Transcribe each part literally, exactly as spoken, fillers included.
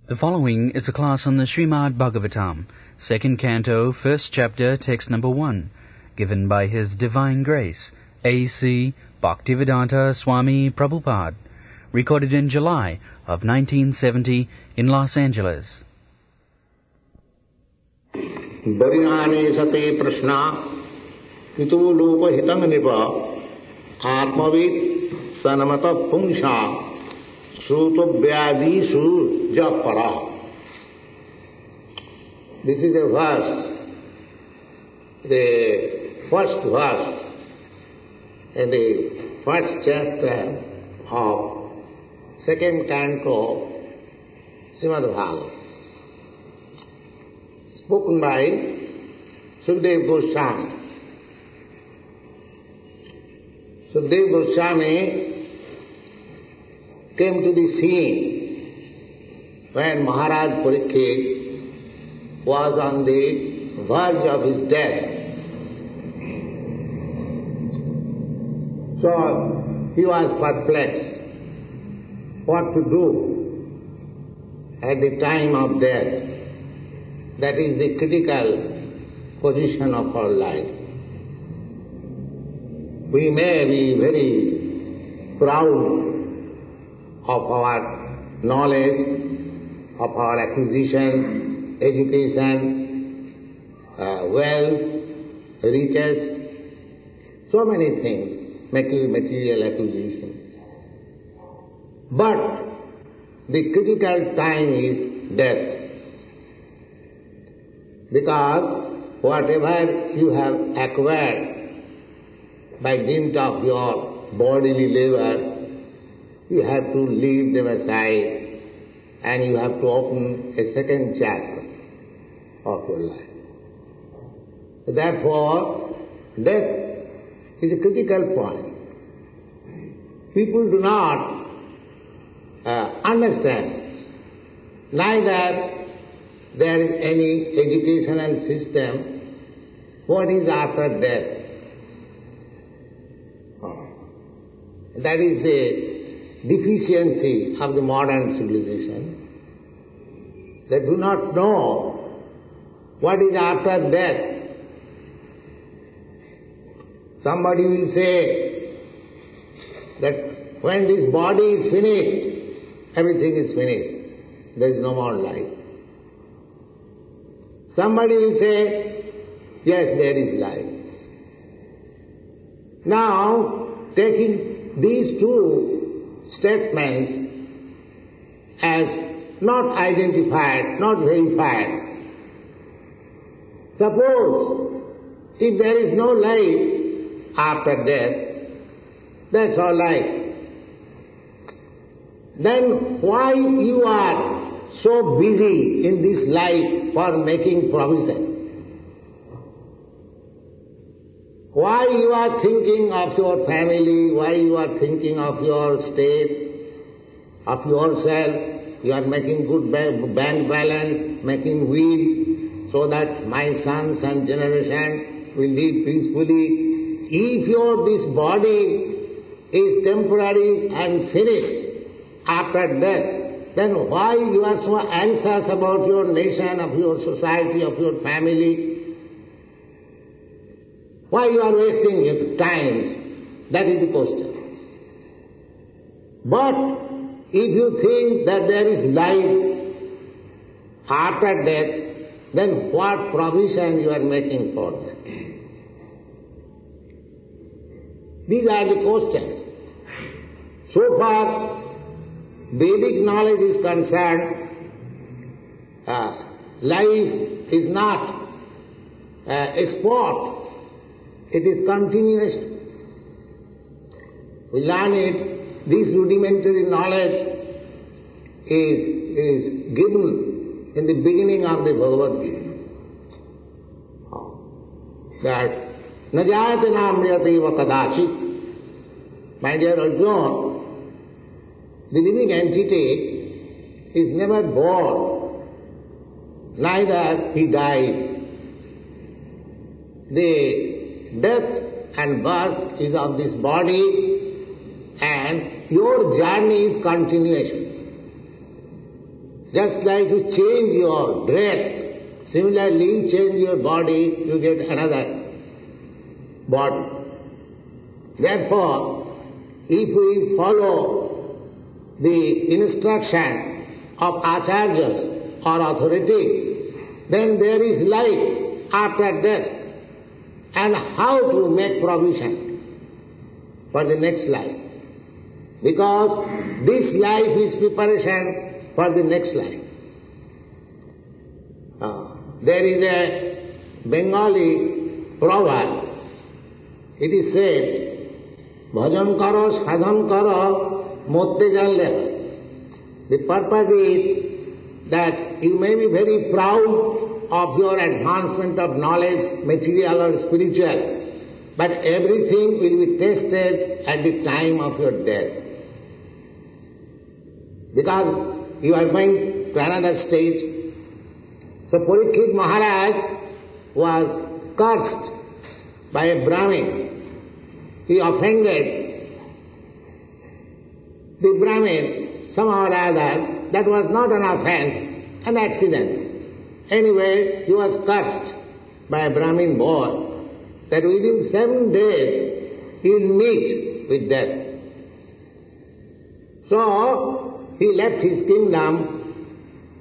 The following is a class on the Srimad Bhagavatam, second canto, first chapter, text number one, given by His Divine Grace, A C Bhaktivedanta Swami Prabhupada, recorded in July of nineteen seventy in Los Angeles. Bharinane sate prashna kito lopa hitang nipa atmavid sanamata pungsha Sruto Vyadi Su Japara. This is a verse, the first verse in the first chapter of second canto Srimad Bhagavatam, spoken by Sukadeva Goswami. Sukadeva Goswami came to the scene when Maharaj Parikshit was on the verge of his death. So he was perplexed what to do at the time of death. That is the critical position of our life. We may be very proud of our knowledge, of our acquisition, education, uh, wealth, riches, so many things, material acquisition. But the critical time is death. Because whatever you have acquired by dint of your bodily labor, you have to leave them aside and you have to open a second chapter of your life. Therefore, death is a critical point. People do not uh, understand. Neither there is any educational system what is after death. That is the deficiency of the modern civilization. They do not know what is after death. Somebody will say that when this body is finished, everything is finished. There is no more life. Somebody will say, yes, there is life. Now, taking these two statements as not identified, not verified. Suppose if there is no life after death, that's all right. Then why you are so busy in this life for making provision? Why you are thinking of your family, why you are thinking of your state, of yourself, you are making good bank balance, making will, so that my sons and generation will live peacefully. If your this body is temporary and finished after death, then why you are so anxious about your nation, of your society, of your family? Why you are wasting your time? That is the question. But if you think that there is life after death, then what provision you are making for that? These are the questions. So far, Vedic knowledge is concerned, uh, life is not uh, a sport. It is continuous. We learn it, this rudimentary knowledge is, is given in the beginning of the Bhagavad Gita. That najayate namriyate va kadachit. My dear Arjuna, the living entity is never born, neither he dies. The death and birth is of this body, and your journey is continuation. Just like you change your dress, similarly you change your body, you get another body. Therefore, if we follow the instruction of acharyas or authority, then there is life after death. And how to make provision for the next life? Because this life is preparation for the next life. Uh, there is a Bengali proverb. It is said, bhajan karo, sadhan karo, motte janle. The purpose is that you may be very proud of your advancement of knowledge, material or spiritual, but everything will be tested at the time of your death. Because you are going to another stage. So Parikshit Maharaj was cursed by a Brahmin. He offended the Brahmin somehow or other. That was not an offense, an accident. Anyway, he was cursed by a Brahmin boy that within seven days he will meet with death. So he left his kingdom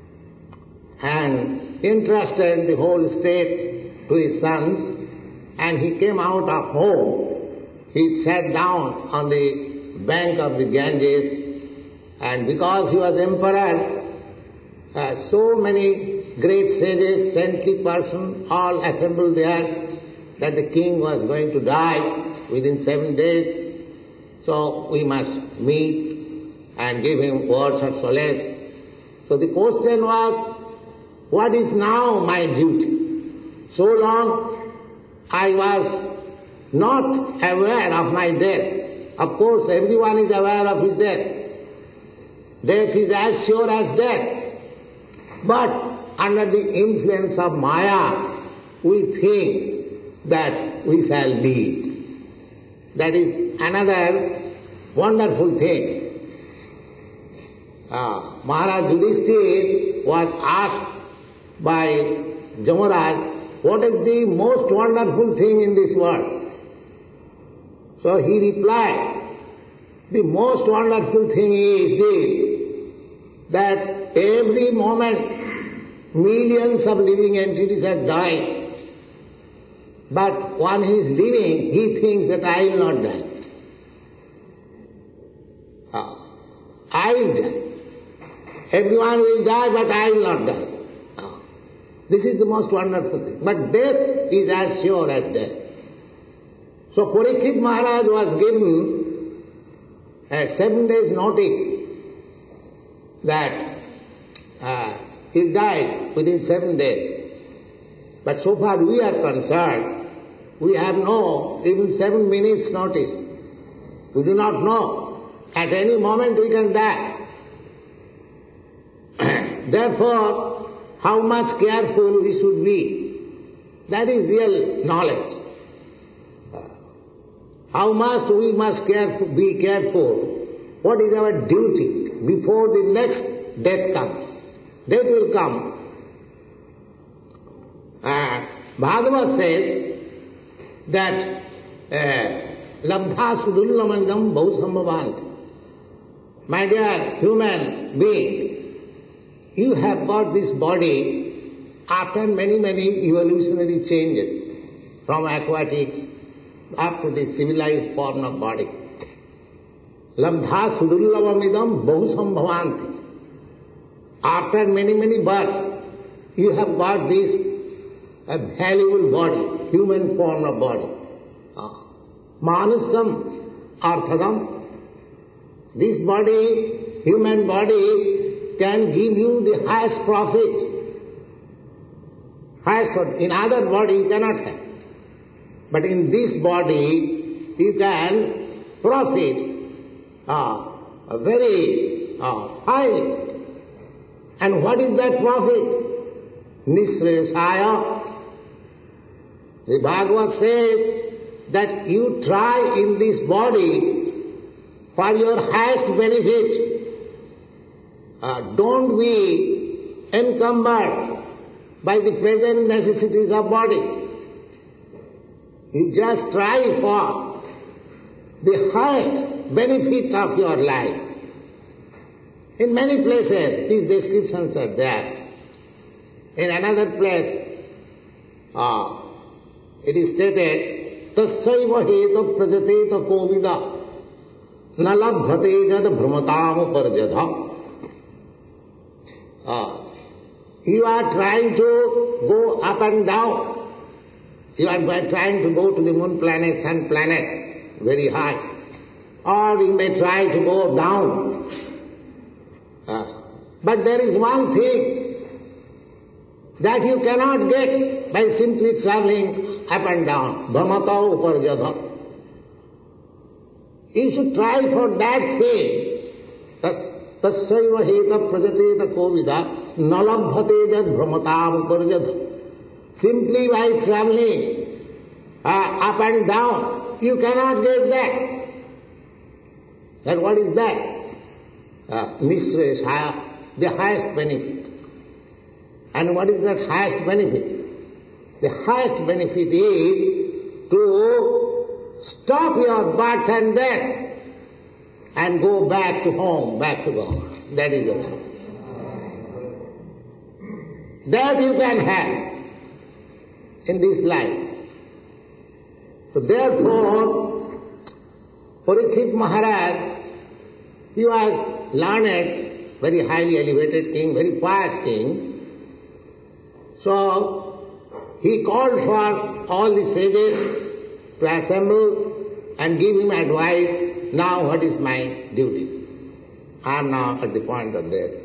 and entrusted the whole state to his sons, and he came out of home. He sat down on the bank of the Ganges, and because he was emperor, uh, so many great sages, saintly persons, all assembled there, that the king was going to die within seven days. So we must meet and give him words of solace. So the question was, what is now my duty? So long I was not aware of my death. Of course, everyone is aware of his death. Death is as sure as death. But under the influence of Maya, we think that we shall live. That is another wonderful thing. Uh, Maharaj Yudhishthira was asked by Jamaraj, what is the most wonderful thing in this world? So he replied, the most wonderful thing is this, that every moment millions of living entities are dying, but one who is living, he thinks that I will not die. Oh, I will die. Everyone will die, but I will not die. Oh, this is the most wonderful thing. But death is as sure as death. So Parikshit Maharaj was given a seven days notice that uh, he died within seven days. But so far we are concerned, we have no even seven minutes notice. We do not know. At any moment we can die. Therefore, how much careful we should be. That is real knowledge. How much we must careful, be careful. What is our duty before the next death comes? Death will come. Uh, Bhagavad says that labdha sudullamidam bahusambhavanti. My dear human being, you have got this body after many, many evolutionary changes from aquatics up to the civilized form of body. Labdha sudullamidam bahusambhavanti. After many, many births, you have got this a valuable body, human form of body. Manasam arthadam. This body, human body, can give you the highest profit. Highest profit. In other body you cannot have. But in this body, you can profit uh, very uh, highly. And what is that profit? Nisresaya. The Bhagavad says that you try in this body for your highest benefit. Uh, don't be encumbered by the present necessities of body. You just try for the highest benefit of your life. In many places, these descriptions are there. In another place, uh, it is stated, Tassaiva heta prajateta kovida na labhate jad bhramatam uparjadha. Uh, you are trying to go up and down. You are trying to go to the moon planet, sun planet, very high. Or you may try to go down. Uh, but there is one thing that you cannot get by simply traveling up and down. Brahmata uparjadha. You should try for that thing. Tassaiva heta prajateta kovida nalabhate jad brahmatam uparjadha. Simply by traveling uh, up and down, you cannot get that. Then what is that? Uh, Nisreshaya, the highest benefit. And what is that highest benefit? The highest benefit is to stop your birth and death and go back to home, back to God. That is it. That you can have in this life. So therefore, Parikshit Maharaj, he was learned, very highly elevated king, very pious king. So he called for all the sages to assemble and give him advice, now what is my duty? I am now at the point of death.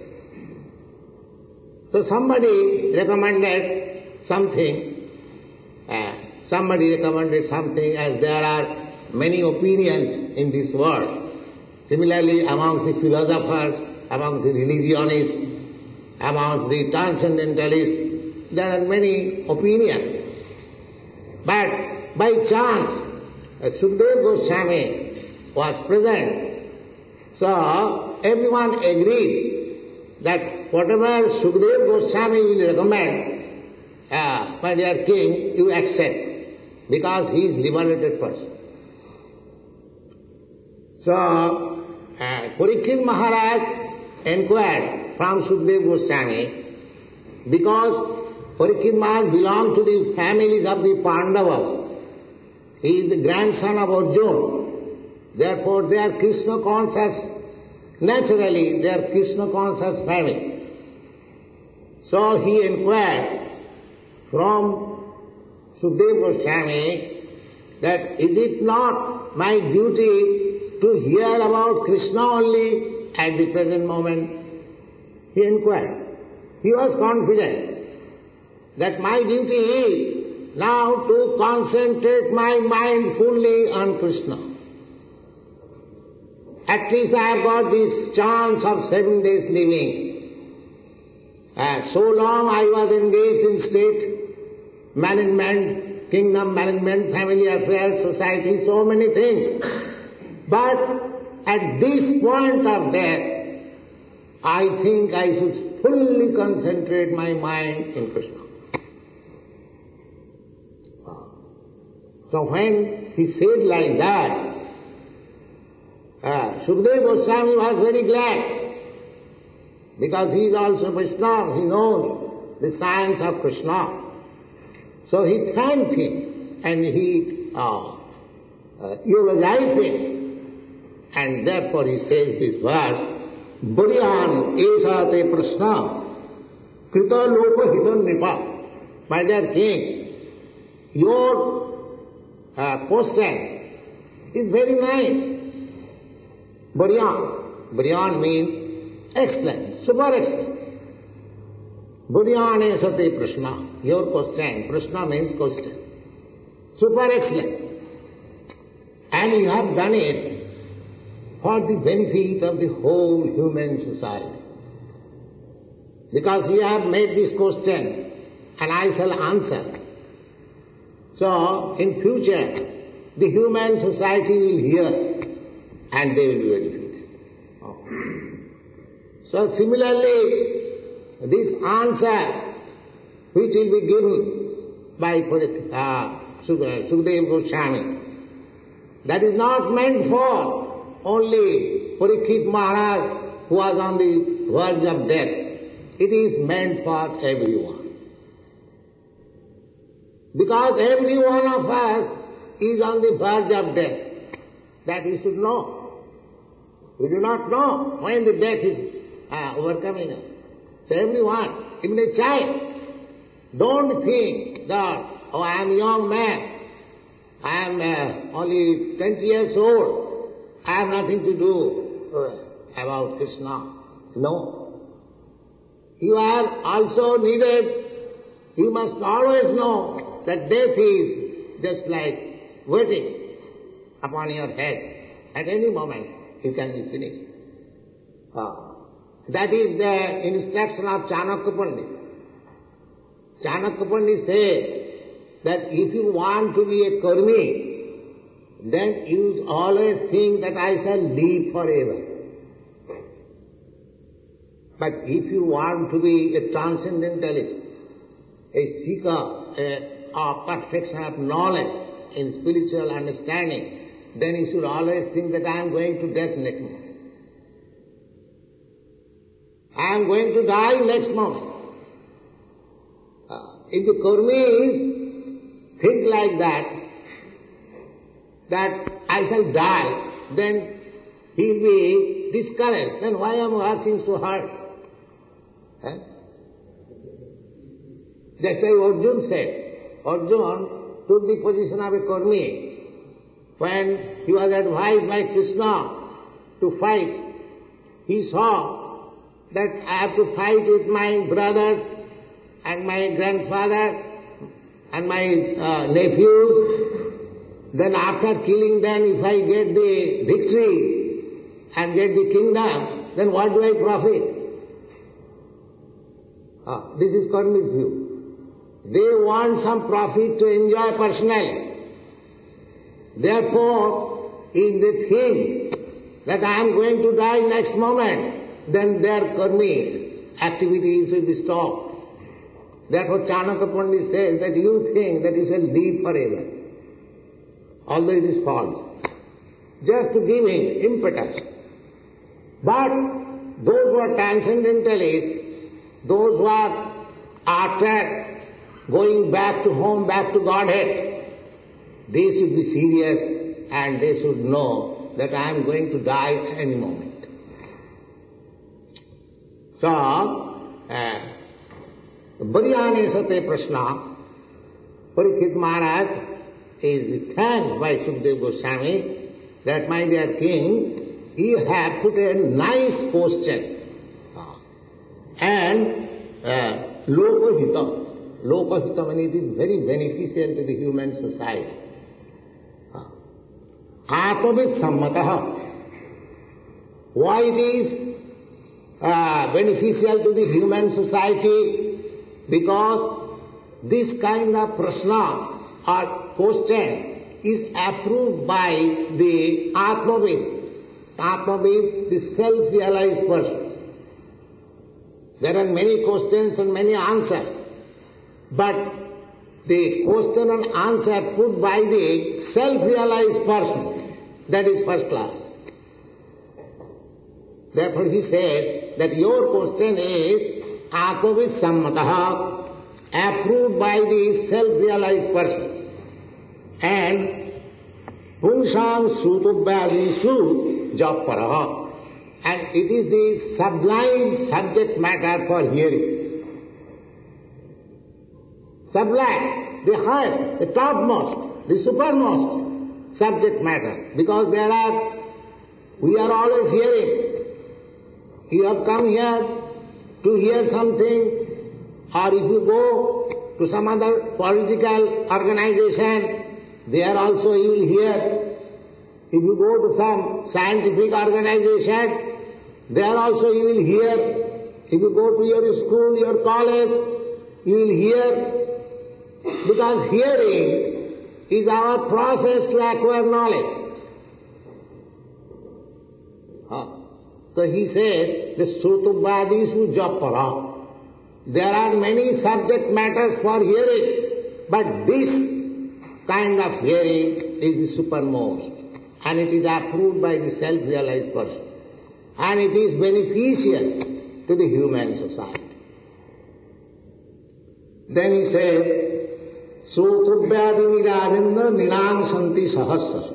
So somebody recommended something, uh, somebody recommended something, as there are many opinions in this world. Similarly, amongst the philosophers, amongst the religionists, amongst the transcendentalists, there are many opinions. But by chance, Sukadeva Goswami was present. So everyone agreed that whatever Sukadeva Goswami will recommend, uh, my dear king, you accept, because he is liberated person. So, Uh, Parikshit Maharaj inquired from Sukadeva Goswami, because Parikshit Maharaj belonged to the families of the Pandavas. He is the grandson of Arjuna. Therefore they are Krishna conscious. Naturally, they are Krishna conscious family. So he inquired from Sukadeva Goswami that is it not my duty to hear about Krishna only at the present moment? He inquired. He was confident that my duty is now to concentrate my mind fully on Krishna. At least I have got this chance of seven days living. Uh, so long I was engaged in state management, kingdom management, family affairs, society, so many things. But at this point of death, I think I should fully concentrate my mind in Krishna. So when he said like that, uh, Sukadeva Goswami was very glad, because he is also Vaishnava, he knows the science of Krishna. So he thanked him and he uh, uh, eulogized him. And therefore he says this verse, Bhuriyan esha te prashna, krita lopa hitam nipa. My dear king, your uh, question is very nice. Bhuriyan. Bhuriyan means excellent, super excellent. Bhuriyan esha te prashna. Your question, prashna means question. Super excellent. And you have done it for the benefit of the whole human society. Because you have made this question, and I shall answer. So, in future, the human society will hear, and they will be benefited. So, similarly, this answer which will be given by uh, Sukadeva Goswami, that is not meant for only Parikshit Maharaj who was on the verge of death. It is meant for everyone. Because every one of us is on the verge of death. That we should know. We do not know when the death is uh, overcoming us. So everyone, even a child, don't think that, oh, I am a young man, I am uh, only twenty years old, I have nothing to do uh, about Krishna. No. You are also needed, you must always know that death is just like waiting upon your head. At any moment you can be finished. Uh, that is the instruction of Chanakya Pandit. Chanakya Pandit says that if you want to be a karmi, then you always think that I shall live forever. But if you want to be a transcendentalist, a seeker a, of perfection of knowledge in spiritual understanding, then you should always think that I am going to death next moment. I am going to die next moment. Uh, if the karmis think like that, that I shall die, then he will be discouraged. Then why am I working so hard? Huh? That's why Arjuna said. Arjuna took the position of a karmi. When he was advised by Krishna to fight, he saw that I have to fight with my brothers and my grandfather and my uh, nephews. Then after killing them, if I get the victory and get the kingdom, then what do I profit? Uh, this is karmi's view. They want some profit to enjoy personally. Therefore, if they think that I am going to die next moment, then their karmi activities will be stopped. Therefore, Chanakya Pandit says that you think that you shall live forever, although it is false, just to give him impetus. But those who are transcendentalists, those who are after going back to home, back to Godhead, they should be serious and they should know that I am going to die any moment. So, uh, Baryane Sate Prashna, Parikshit Maharaj is thanked by Sukadeva Goswami that, my dear king, you have put a nice question. And uh, Lokahitam. Lokahitam, and it is very beneficial to the human society. Atmavid sammataha. Why it is uh, beneficial to the human society? Because this kind of prashna or question is approved by the Atmavid. Atmavid, the self-realized person. There are many questions and many answers, but the question and answer put by the self-realized person, that is first class. Therefore he says that your question is Atmavid sammataha, approved by the self-realized person. And Pungsam Sutubhadisu Japaraha. And it is the sublime subject matter for hearing. Sublime, the highest, the topmost, the supermost subject matter. Because there are, we are always hearing. You have come here to hear something, or if you go to some other political organization, there also you will hear. If you go to some scientific organization, there also you will hear. If you go to your school, your college, you will hear. Because hearing is our process to acquire knowledge. Huh. So he says, the Srutubhadisu Japara. There are many subject matters for hearing, but this kind of hearing is the supermost, and it is approved by the self-realized person, and it is beneficial to the human society. Then he said, Sotruvyadi nirajendra ninang santi sahasras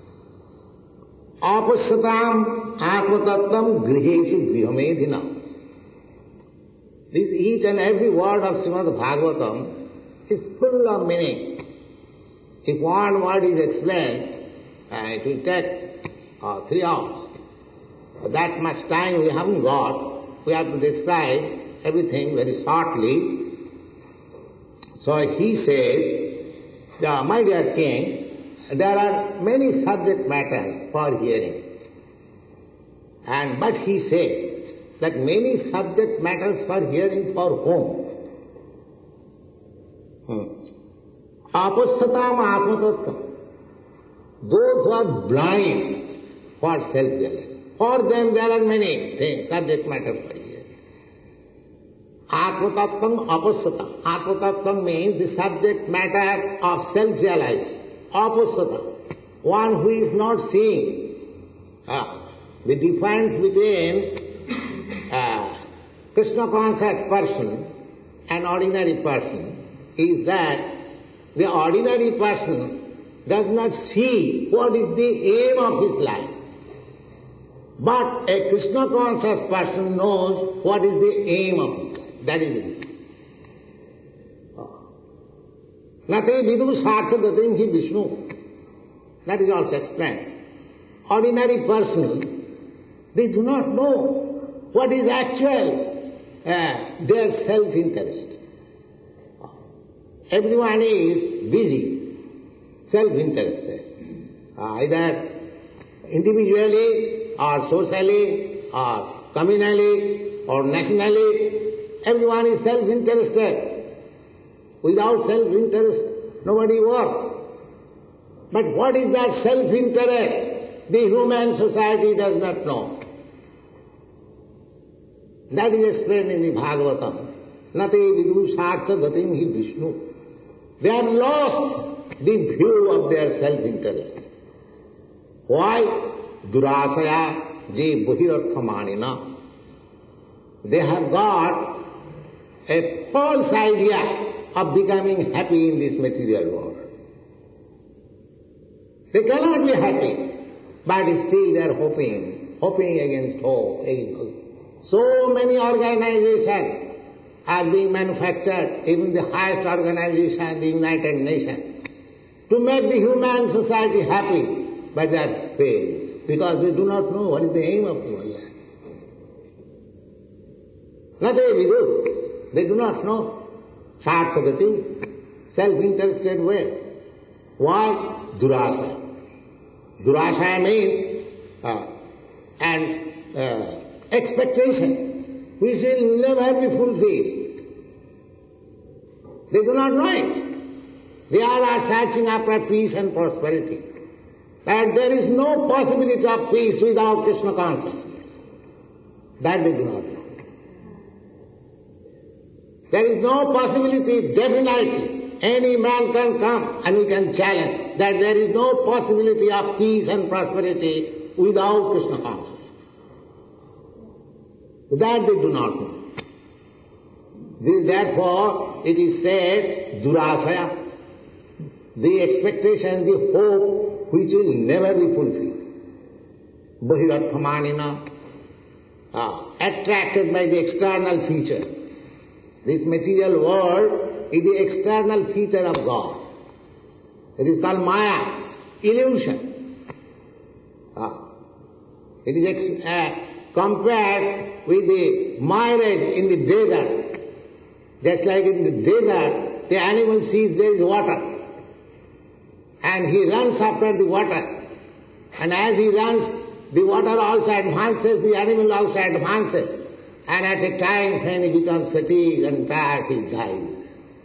apasyatam atmatattvam griheshu grihomedhina. This each and every word of Srimad Bhagavatam is full of meaning. If one word is explained, uh, it will take uh, three hours. That much time we haven't got. We have to describe everything very shortly. So he says, yeah, my dear king, there are many subject matters for hearing. And but he says that many subject matters for hearing for whom? Apasthatam atmatattvam. Those who are blind for self-realization. For them there are many things, subject matters for hearing. Atmatattvam apasthatam. Atmatattvam means the subject matter of self-realization. Apasthatam. One who is not seeing. Ah, the difference between uh, Krishna-conscious person and ordinary person is that the ordinary person does not see what is the aim of his life. But a Krishna-conscious person knows what is the aim of his life. That is it. Nate vidu sartha gatim hi Vishnu. That is also explained. Ordinary person, they do not know what is actual uh, their self-interest. Everyone is busy, self-interested, uh, either individually or socially or communally or nationally. Everyone is self-interested. Without self-interest, nobody works. But what is that self-interest? The human society does not know. That is explained in the Bhagavatam. Nate vidu sartha gatim hi Vishnu. They have lost the view of their self-interest. Why? Durasaya je bahirarthamanina. They have got a false idea of becoming happy in this material world. They cannot be happy, but still they are hoping, hoping against hope, against hope. So many organizations are being manufactured, even the highest organization, the United Nations, to make the human society happy, but they are failed, because they do not know what is the aim of human life. Not they do. They do not know. Sarthagati, self-interested way. Why? Durasaya. Durasaya means uh, and uh, expectation which will never be fulfilled. They do not know it. They all are searching after peace and prosperity. But there is no possibility of peace without Krishna consciousness. That they do not know. There is no possibility, definitely. Any man can come and he can challenge that there is no possibility of peace and prosperity without Krishna consciousness. That they do not know. This, therefore, it is said, Durasaya, the expectation, the hope which will never be fulfilled. Bahirarthamanina, ah, attracted by the external feature. This material world is the external feature of God. It is called Maya, illusion. Ah. It is ex- uh, compared with the mirage in the desert. Just like in the desert, the animal sees there is water. And he runs after the water. And as he runs, the water also advances, the animal also advances. And at a time when he becomes fatigued and tired, he dies.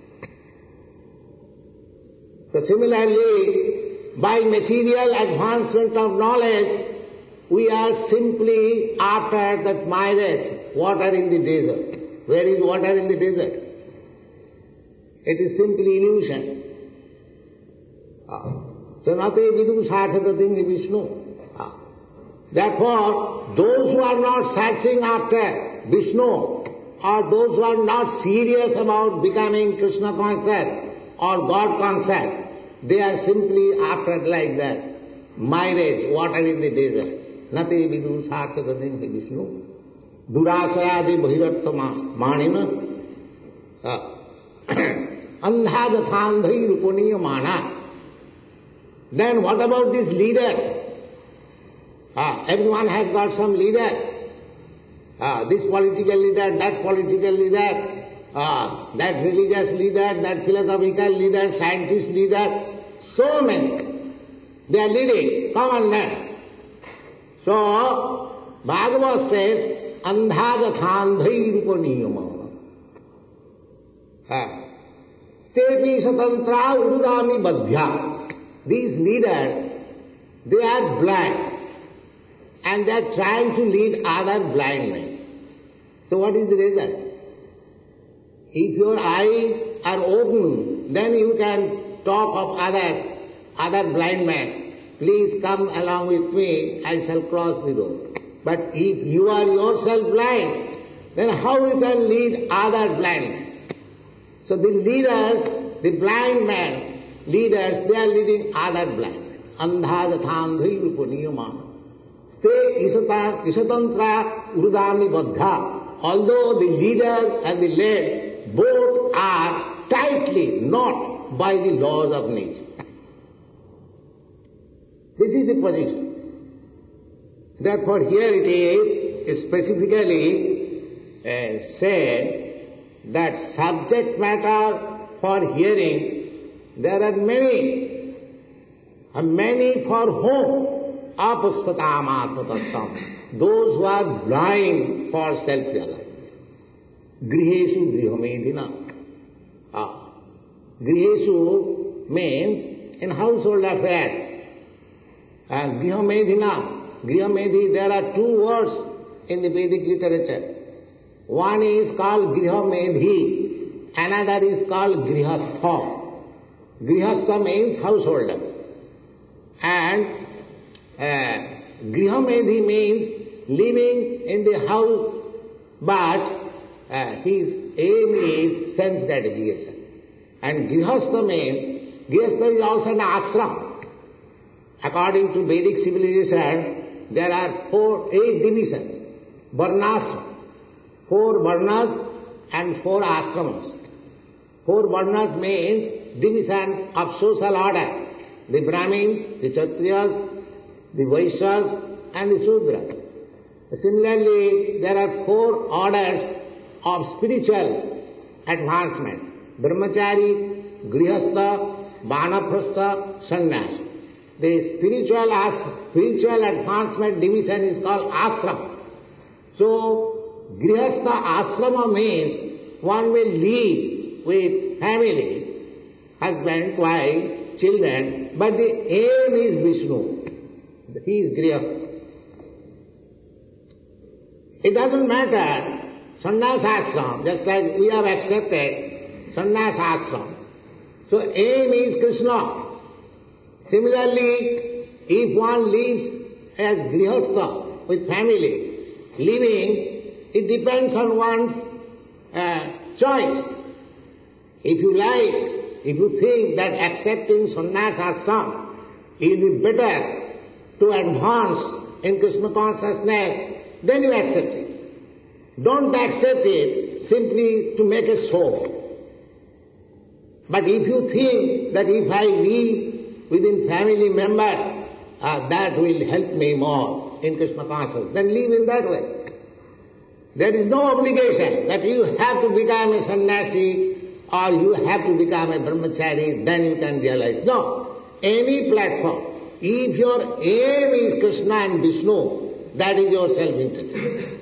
So similarly, by material advancement of knowledge, we are simply after that mirage, water in the desert. Where is water in the desert? It is simply illusion. Ah. So nate vidu sarthakatim Vishnu. Ah. Therefore, those who are not searching after Vishnu, or those who are not serious about becoming Krishna conscious or God conscious, they are simply after like that. Mirage, water in the desert. Nate vidu sarthakatim Vishnu. Durasayadi bhirartha manina. Andhāgathandhai ruponiyamana. Then what about these leaders? Ah, everyone has got some leader. Ah, this political leader, that political leader, ah, that religious leader, that philosophical leader, scientist leader. So many. They are leading common men. So, Bhagavad says, Andhāgathandhai ruponiyamana. Ah. Tepi satantra udurami badhya. These leaders, they are blind and they are trying to lead other blind men. So what is the result? If your eyes are open, then you can talk of others, other blind men. Please come along with me, I shall cross the road. But if you are yourself blind, then how you can lead other blind men? So the leaders, the blind men, leaders, they are leading other blind men. Andhāgathandhai ruponiyamana. Ste isata, isatantra urudami baddha. Although the leader and the led, both are tightly not by the laws of nature. This is the position. Therefore here it is specifically uh, said that subject matter for hearing, there are many, and many for whom apustatam atmatattam, those who are blind for self-realization. Griheshu grihomedina. Ah. Griheshu means in household affairs. And grihomedina, grihomedhi, there are two words in the Vedic literature. One is called Grihomedhi, another is called Grihastha. Grihastha means householder. And uh, Grihomedhi means living in the house, but uh, his aim is sense gratification. And Grihastha means, Grihastha is also an ashram. According to Vedic civilization, there are four, eight divisions. Varnashram. Four varnas and four ashramas. Four varnas means division of social order. The Brahmins, the Kshatriyas, the Vaishyas and the Sudras. Similarly, there are four orders of spiritual advancement. Brahmachari, Grihastha, Vanaprastha, Sannyas. The spiritual, spiritual advancement division is called ashram. So, Grihastha ashrama means one will live with family, husband, wife, children, but the aim is Vishnu. He is Grihastha. It doesn't matter, sannyas ashram, just like we have accepted sannyas ashram. So aim is Krishna. Similarly, if one lives as Grihastha with family, living, it depends on one's uh, choice. If you like, if you think that accepting sannyas ashram will be better to advance in Krishna consciousness, then you accept it. Don't accept it simply to make a show. But if you think that if I live within family members, uh, that will help me more in Krishna consciousness, then live in that way. There is no obligation that you have to become a sannyasi or you have to become a brahmachari, then you can realize. No, any platform. If your aim is Krishna and Vishnu, that is your self-interest.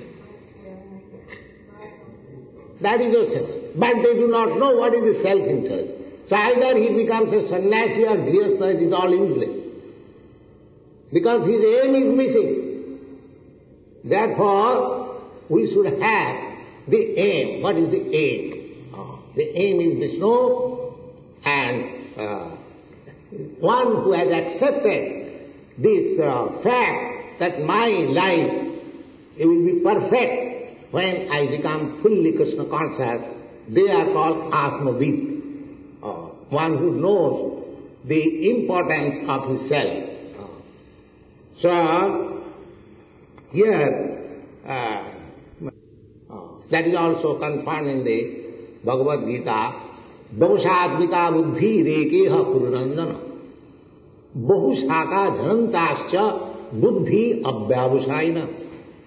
That is your self. But they do not know what is the self-interest. So either he becomes a sannyasi or grihastha, it is all useless. Because his aim is missing. Therefore, we should have the aim. What is the aim? Uh, the aim is Vishnu, and uh, one who has accepted this uh, fact that my life it will be perfect when I become fully Krishna conscious, they are called Atmavid, uh, one who knows the importance of his self. Uh, so, here, uh, uh, that is also confirmed in the Bhagavad Gita, Bahushatmika buddhi rekeha pururanjana. Bahushaka janantascha buddhi abhyavusayana.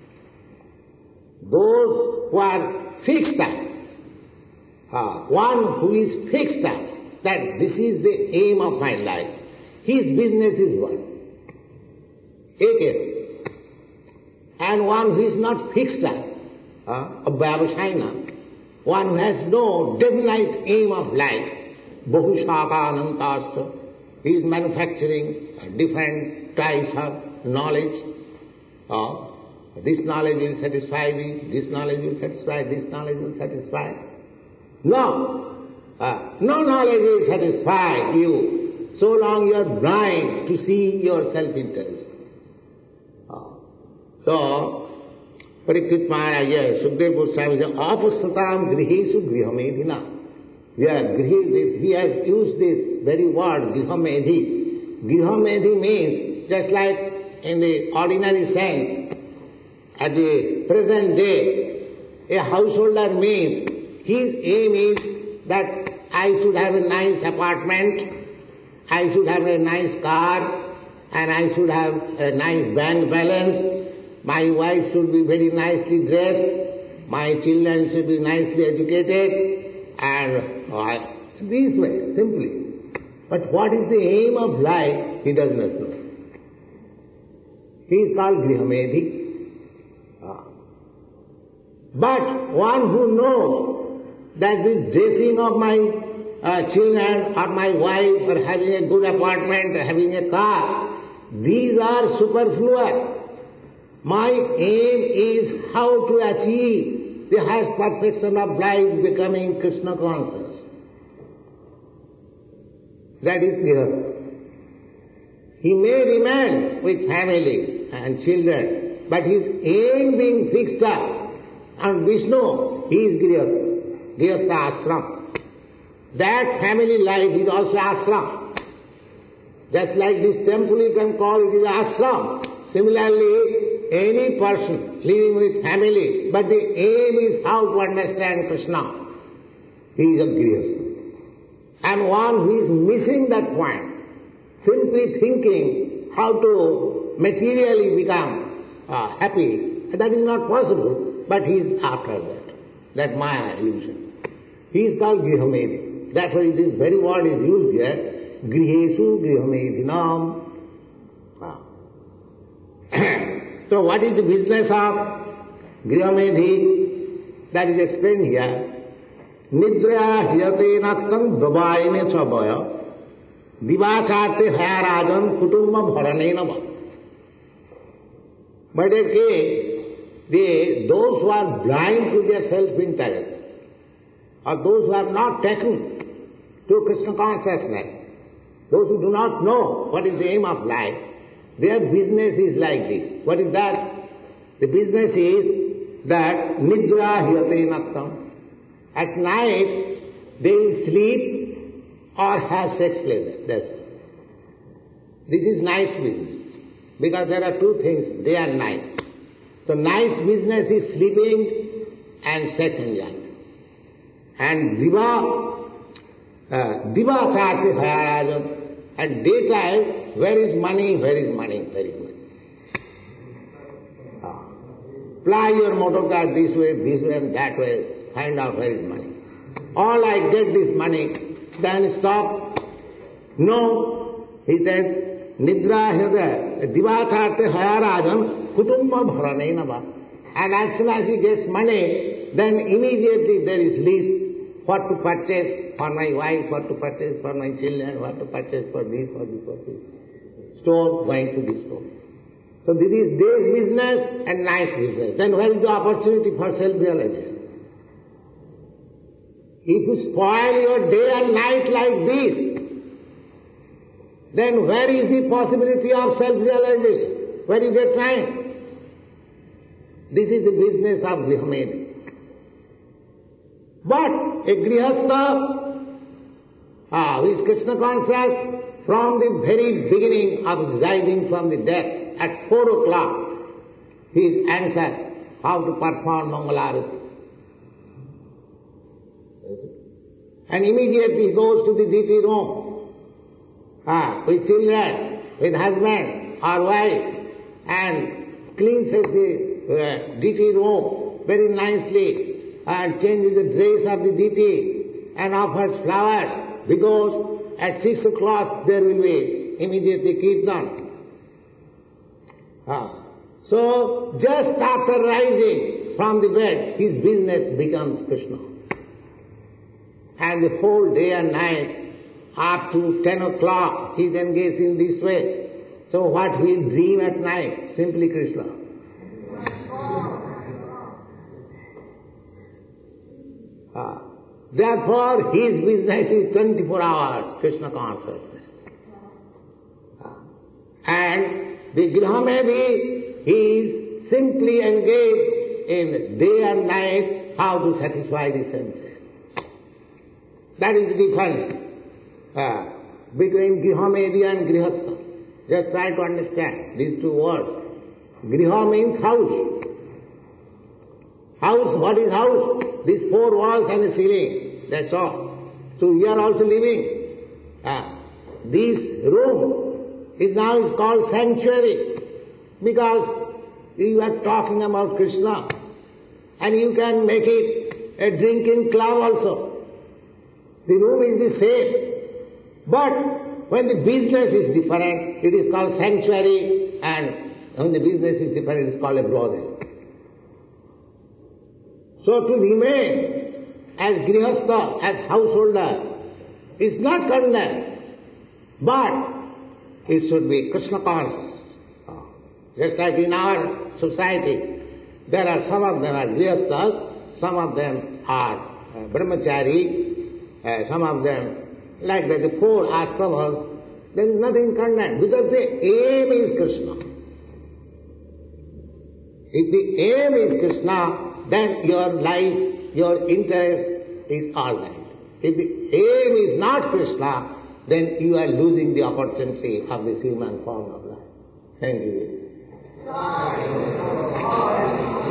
Those who are fixed up, uh, one who is fixed up, that this is the aim of my life, his business is what? Ekeva. And one who is not fixed up, uh, abhyavusayana, one who has no definite aim of life, bahushaka anantascha, he is manufacturing different types of knowledge. Uh, this knowledge will satisfy thee, this knowledge will satisfy, this knowledge will satisfy. No, uh, no knowledge will satisfy you so long you are blind to see your self-interest. Uh, so, Parikshit Maharaj, yes, Sukdev Goswami says, Apustatam grihesu grihamedhina. Yeah, grihi, he has used this very word, grihamedhi. Grihamedhi means, just like in the ordinary sense, at the present day, a householder means, his aim is that I should have a nice apartment, I should have a nice car, and I should have a nice bank balance, my wife should be very nicely dressed, my children should be nicely educated, and uh, this way, simply. But what is the aim of life, he does not know. He is called grihamedhi. Uh, but one who knows that this dressing of my uh, children or my wife or having a good apartment or having a car, these are superfluous. My aim is how to achieve the highest perfection of life, becoming Krishna conscious. That is grihastha. He may remain with family and children, but his aim being fixed up on Vishnu, he is grihastha, grihastha ashram. That family life is also ashram. Just like this temple you can call it is ashram. Similarly, any person living with family, but the aim is how to understand Krishna, he is a grihastha. And one who is missing that point, simply thinking how to materially become uh, happy, that is not possible, but he is after that, that Maya illusion. He is called grihamedhi. That's why this very word is used here, grihesu grihamedhinam. Ah. So what is the business of grihamedhi? That is explained here. Nidra hiyate naktam dabayane chabaya divachate hayarajan kutumma bharane nama. But again, they, those who are blind to their self-interest, or those who have not taken to Krishna consciousness, those who do not know what is the aim of life, their business is like this. What is that? The business is that nidra hiyate naktam. At night, they will sleep or have sex pleasure. That's it. This is nice business. Because there are two things, day and night. So nice business is sleeping and sex enjoyment. And diva, uh, diva charte bhayarajan. At daytime, where is money, where is money, where is money. Uh, ply your motor car this way, this way and that way. Find out where is money. All I get this money, then stop. No, he said, Nidra hida, divacharte hayarajan, kutumma bharane nava. And as soon as he gets money, then immediately there is list what to purchase for my wife, what to purchase for my children, what to purchase for this, for this, for this. Store, going to this store. So this is day's business and night's business. Then where is the opportunity for self-realization? If you spoil your day and night like this, then where is the possibility of self-realization? Where you get time? This is the business of Grihamedi. But a Grihastha, ah, who is Krishna conscious, from the very beginning of residing from the death, at four o'clock, he is anxious how to perform Mangalarati. And immediately he goes to the deity room, ah, with children, with husband or wife, and cleanses the uh, deity room very nicely, and changes the dress of the deity, and offers flowers, because at six o'clock there will be immediately kirtan. Ah. So, just after rising from the bed, his business becomes Krishna. And the whole day and night, up to ten o'clock, he is engaged in this way. So what we dream at night? Simply Krishna. Ah. Therefore, his business is twenty-four hours, Krishna consciousness. Ah. And the Grihamedi is simply engaged in day and night how to satisfy the senses. That is the difference uh, between Grihamedi and Grihastha. Just try to understand these two words. Griha means house. House, what is house? These four walls and a ceiling, that's all. So we are also living. Uh, this room is now is called sanctuary, because you are talking about Krishna, and you can make it a drinking club also. The room is the same, but when the business is different, it is called sanctuary, and when the business is different, it is called a brothel. So to remain as Grihastha, as householder, is not condemned, but it should be Krishna conscious. Just like in our society, there are some of them are Grihasthas, some of them are uh, Brahmachari, uh, some of them, like that, the four ashramas, there is nothing condemned, because the aim is Krishna. If the aim is Krishna, then your life, your interest is all right. If the aim is not Krishna, then you are losing the opportunity of this human form of life. Thank you.